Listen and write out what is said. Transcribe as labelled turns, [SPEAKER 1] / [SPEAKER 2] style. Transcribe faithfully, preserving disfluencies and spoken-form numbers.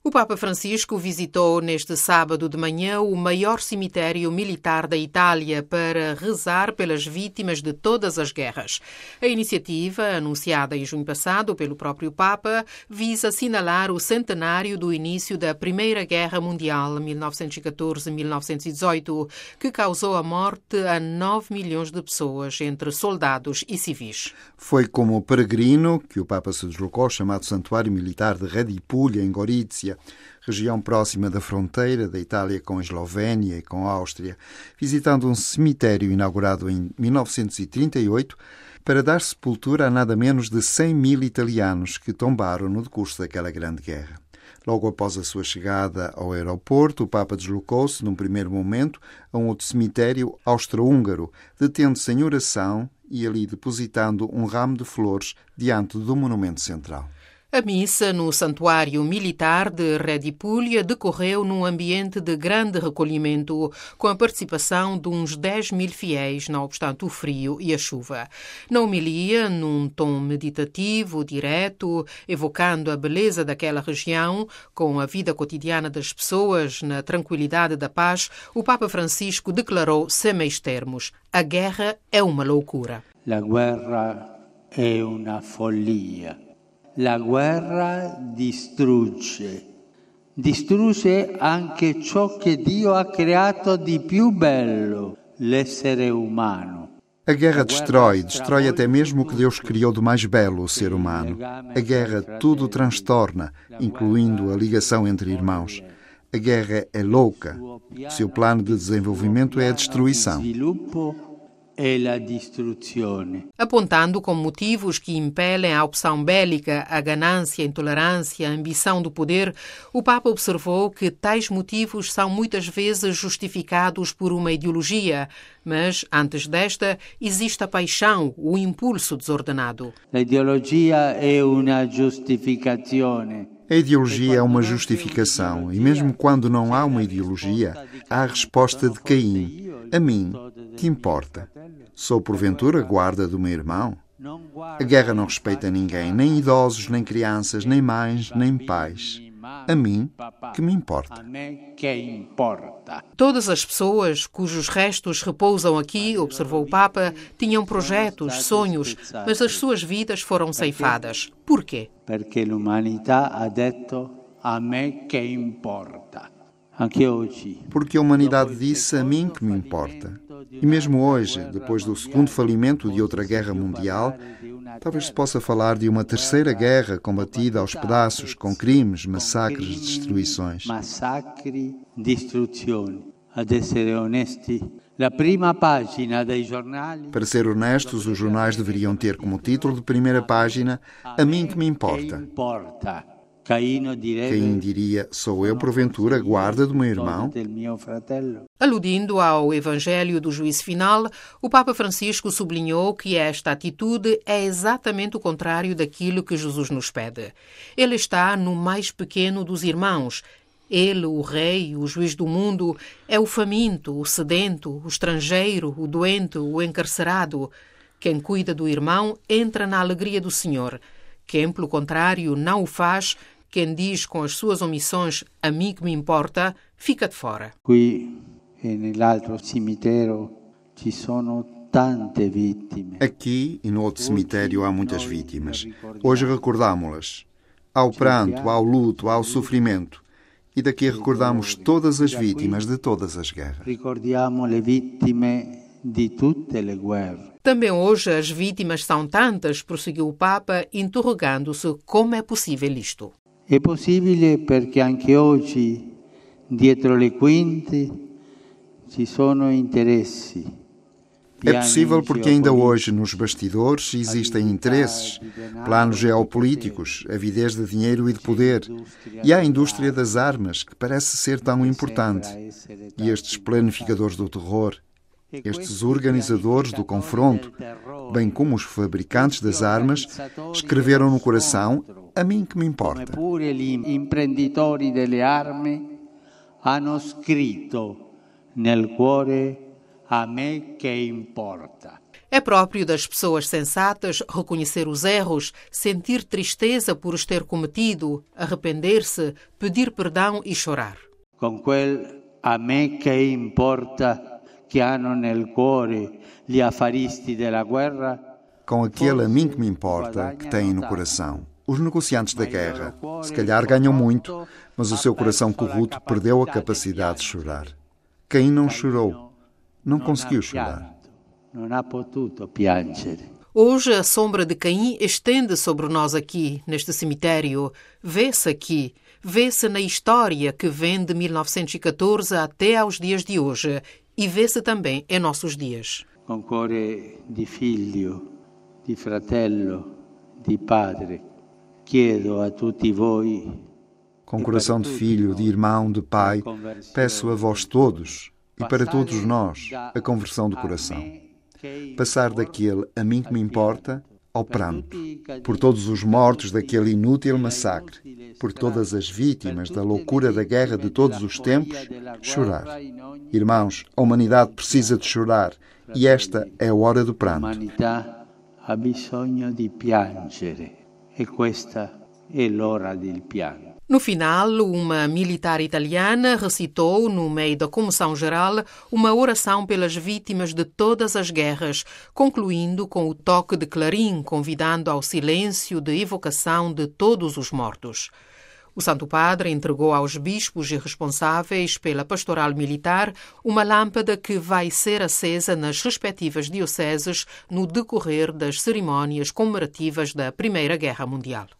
[SPEAKER 1] O Papa Francisco visitou neste sábado de manhã o maior cemitério militar da Itália para rezar pelas vítimas de todas as guerras. A iniciativa, anunciada em junho passado pelo próprio Papa, visa assinalar o centenário do início da Primeira Guerra Mundial, mil novecentos e catorze a mil novecentos e dezoito, que causou a morte a nove milhões de pessoas, entre soldados e civis.
[SPEAKER 2] Foi como peregrino que o Papa se deslocou ao chamado Santuário Militar de Redipúlia, em Gorizia, região próxima da fronteira da Itália com a Eslovénia e com a Áustria, visitando um cemitério inaugurado em mil novecentos e trinta e oito para dar sepultura a nada menos de cem mil italianos que tombaram no decurso daquela grande guerra. Logo após a sua chegada ao aeroporto, o Papa deslocou-se, num primeiro momento, a um outro cemitério austro-húngaro, detendo-se em oração e ali depositando um ramo de flores diante do monumento central.
[SPEAKER 1] A missa no Santuário Militar de Redipúlia decorreu num ambiente de grande recolhimento, com a participação de uns dez mil fiéis, não obstante o frio e a chuva. Na homilia, num tom meditativo, direto, evocando a beleza daquela região, com a vida cotidiana das pessoas, na tranquilidade da paz, o Papa Francisco declarou semeis termos: a guerra é uma loucura.
[SPEAKER 3] La guerra è una follia. La guerra distrugge, distrugge anche ciò che Dio ha creato di più bello, l'essere umano.
[SPEAKER 2] A guerra destrói, destrói até mesmo o que Deus criou de mais belo, o ser humano. A guerra tudo transtorna, incluindo a ligação entre irmãos. A guerra é louca. O seu plano de desenvolvimento é a destruição.
[SPEAKER 1] Apontando como motivos que impelem a opção bélica a ganância, a intolerância, a ambição do poder, o Papa observou que tais motivos são muitas vezes justificados por uma ideologia, mas antes desta existe a paixão, o impulso desordenado.
[SPEAKER 3] A ideologia é uma justificazione.
[SPEAKER 2] A ideologia é uma justificação, e mesmo quando não há uma ideologia, há a resposta de Caim: a mim, que importa? Sou porventura guarda do meu irmão? A guerra não respeita ninguém, nem idosos, nem crianças, nem mães, nem pais. A mim, que me importa?
[SPEAKER 1] Todas as pessoas cujos restos repousam aqui, observou o Papa, tinham projetos, sonhos, mas as suas vidas foram ceifadas. Por quê?
[SPEAKER 3] Porque a humanidade ha detto a me que importa. Anche hoje.
[SPEAKER 2] Porque a humanidade disse a mim que me importa. E mesmo hoje, depois do segundo falimento de outra guerra mundial, talvez se possa falar de uma terceira guerra combatida aos pedaços, com crimes, massacres, destruições.
[SPEAKER 3] Massacri, distruzioni. Ad essere onesti, la prima pagina dei giornali.
[SPEAKER 2] Para ser honestos, os jornais deveriam ter como título de primeira página: a mim que me importa. Caim diria: sou eu, porventura, guarda do meu irmão?
[SPEAKER 1] Aludindo ao Evangelho do Juízo Final, o Papa Francisco sublinhou que esta atitude é exatamente o contrário daquilo que Jesus nos pede. Ele está no mais pequeno dos irmãos. Ele, o rei, o juiz do mundo, é o faminto, o sedento, o estrangeiro, o doente, o encarcerado. Quem cuida do irmão entra na alegria do Senhor. Quem, pelo contrário, não o faz, quem diz com as suas omissões a mim que me importa, fica de fora.
[SPEAKER 3] Qui, nell'altro cimitero, ci sono tante vittime.
[SPEAKER 2] Aqui e no outro cemitério há muitas vítimas. Hoje recordámo-las. Há o pranto, há o luto, há o sofrimento. E daqui recordamos todas as vítimas de todas as guerras.
[SPEAKER 3] Ricordiamo le vittime di tutte le guerre.
[SPEAKER 1] Também hoje as vítimas são tantas, prosseguiu o Papa, interrogando-se como é possível isto.
[SPEAKER 3] É possível porque anche oggi, dietro le quinte, ci sono interessi.
[SPEAKER 2] É possível porque ainda hoje, nos bastidores, existem interesses, planos geopolíticos, avidez de dinheiro e de poder. E há a indústria das armas, que parece ser tão importante. E estes planificadores do terror, estes organizadores do confronto, bem como os fabricantes das armas, escreveram no coração: a mim que me importa.
[SPEAKER 3] Pure gli imprenditori delle armi hanno scritto nel cuore: a me che importa.
[SPEAKER 1] É próprio das pessoas sensatas reconhecer os erros, sentir tristeza por os ter cometido, arrepender-se, pedir perdão e chorar.
[SPEAKER 3] Com quel a me che importa che hanno nel cuore gli affaristi della guerra,
[SPEAKER 2] com aquele a mim que me importa que têm no coração. Os negociantes da guerra, se calhar ganham muito, mas o seu coração corrupto perdeu a capacidade de chorar. Caim não chorou, não conseguiu chorar.
[SPEAKER 3] Não ha potuto piangere.
[SPEAKER 1] Hoje a sombra de Caim estende sobre nós aqui, neste cemitério. Vê-se aqui, vê-se na história que vem de mil novecentos e catorze até aos dias de hoje e vê-se também em nossos dias.
[SPEAKER 3] Com cuore di figlio, di fratello, di padre, chiedo a tutti voi,
[SPEAKER 2] com coração de filho, de irmão, de pai, peço a vós todos e para todos nós a conversão do coração. Passar daquele a mim que me importa ao pranto, por todos os mortos daquele inútil massacre, por todas as vítimas da loucura da guerra de todos os tempos, chorar. Irmãos, a humanidade precisa de chorar e esta é a hora do pranto.
[SPEAKER 3] A humanidade ha bisogno di piangere e questa è l'ora del pianto.
[SPEAKER 1] No final, uma militar italiana recitou, no meio da comoção geral, uma oração pelas vítimas de todas as guerras, concluindo com o toque de clarim, convidando ao silêncio de evocação de todos os mortos. O Santo Padre entregou aos bispos e responsáveis pela pastoral militar uma lâmpada que vai ser acesa nas respectivas dioceses no decorrer das cerimônias comemorativas da Primeira Guerra Mundial.